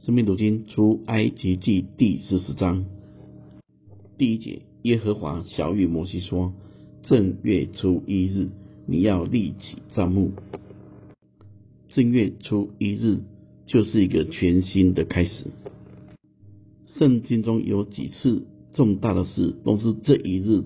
生命读经出埃及记第40章第1节，耶和华晓谕摩西说，正月初1日，你要立起帐幕。正月初1日就是一个全新的开始。圣经中有几次重大的事都是这一日：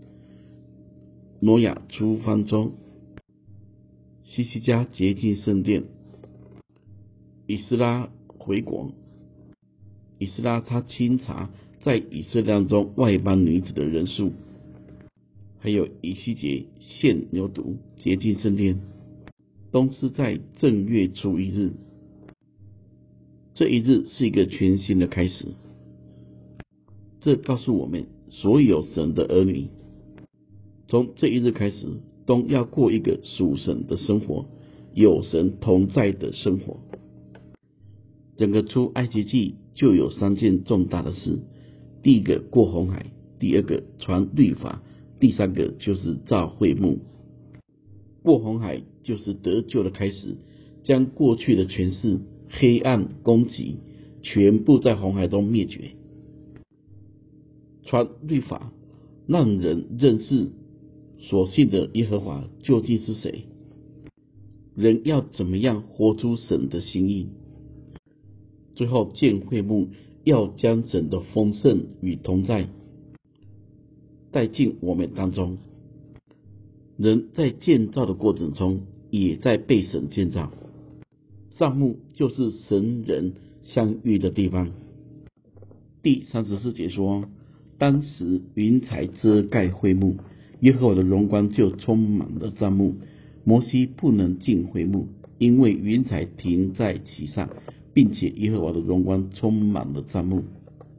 挪亚出方舟，希西家洁净圣殿，以斯拉回国。以斯拉他清查在以色列中外邦女子的人数，还有以西结献牛犊洁净圣殿，都是在正月初1日。这一日是一个全新的开始。这告诉我们，所有神的儿女从这一日开始都要过一个属神的生活，有神同在的生活。整个出埃及记就有3件重大的事：第一个过红海，第二个传律法，第三个就是造会幕。过红海就是得救的开始，将过去的权势、黑暗、攻击全部在红海中灭绝。传律法，让人认识所信的耶和华究竟是谁，人要怎么样活出神的心意。最后建会幕，要将神的丰盛与同在带进我们当中。人在建造的过程中，也在被神建造。帐幕就是神人相遇的地方。第34节说，当时云彩遮盖会幕，耶和华的荣光就充满了帐幕。摩西不能进会幕，因为云彩停在其上，并且耶和华的荣光充满了帐幕。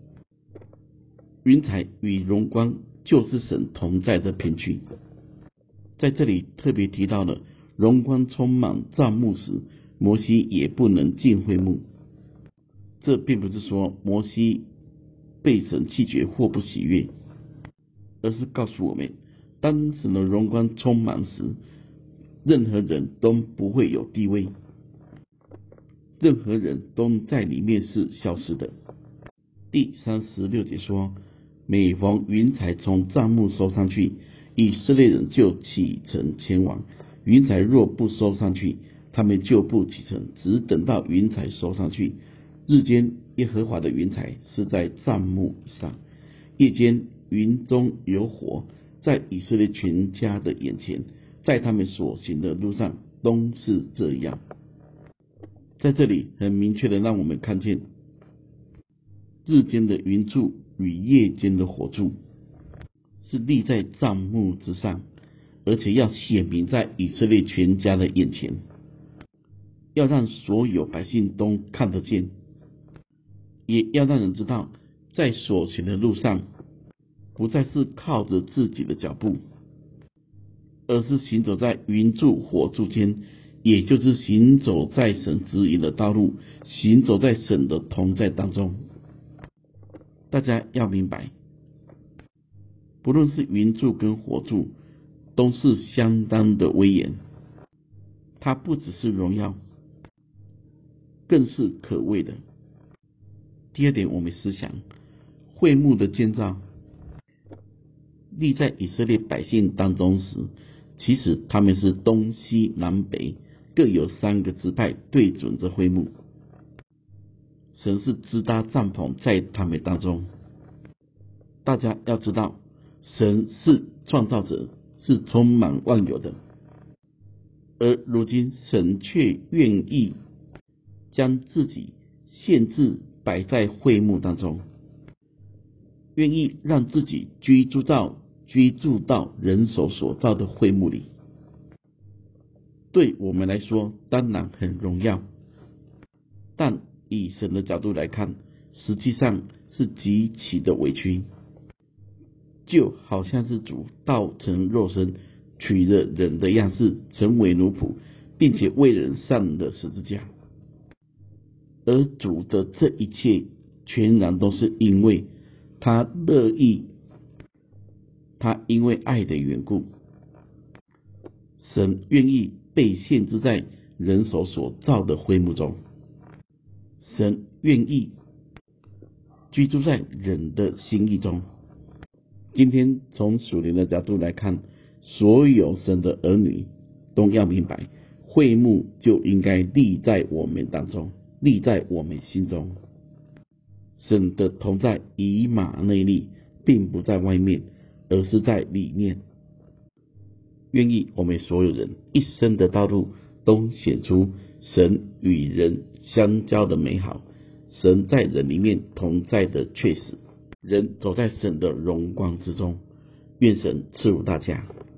云彩与荣光就是神同在的凭据。在这里特别提到了荣光充满帐幕时，摩西也不能进会幕。这并不是说摩西被神弃绝或不喜悦，而是告诉我们，当神的荣光充满时，任何人都不会有地位，任何人都在里面是消失的。第36节说，每逢云彩从帐幕收上去，以色列人就启程前往；云彩若不收上去，他们就不启程，只等到云彩收上去。日间耶和华的云彩是在帐幕上，夜间云中有火，在以色列全家的眼前，在他们所行的路上都是这样。在这里很明确的让我们看见，日间的云柱与夜间的火柱是立在帐幕之上，而且要显明在以色列全家的眼前，要让所有百姓都看得见，也要让人知道，在所行的路上不再是靠着自己的脚步，而是行走在云柱火柱间，也就是行走在神指引的道路，行走在神的同在当中。大家要明白，不论是云柱跟火柱，都是相当的威严，它不只是荣耀，更是可畏的。第二点，我们思想会幕的建造立在以色列百姓当中时，其实他们是东西南北各有3个支派对准着会幕，神是支搭帐篷在他们当中。大家要知道，神是创造者，是充满万有的，而如今神却愿意将自己限制摆在会幕当中，愿意让自己居住到人手所造的会幕里。对我们来说当然很荣耀，但以神的角度来看，实际上是极其的委屈，就好像是主道成肉身，取了人的样式，成为奴仆，并且为人上了十字架。而主的这一切全然都是因为他乐意，他因为爱的缘故，神愿意被限制在人手所造的会幕中。 神愿意居住在人的心意中。今天从属灵的角度来看，所有神的儿女都要明白，会幕就应该立在我们当中，立在我们心中。神的同在以马内利，并不在外面，而是在里面。愿意我们所有人一生的道路都显出神与人相交的美好，神在人里面同在的确实，人走在神的荣光之中。愿神赐福大家。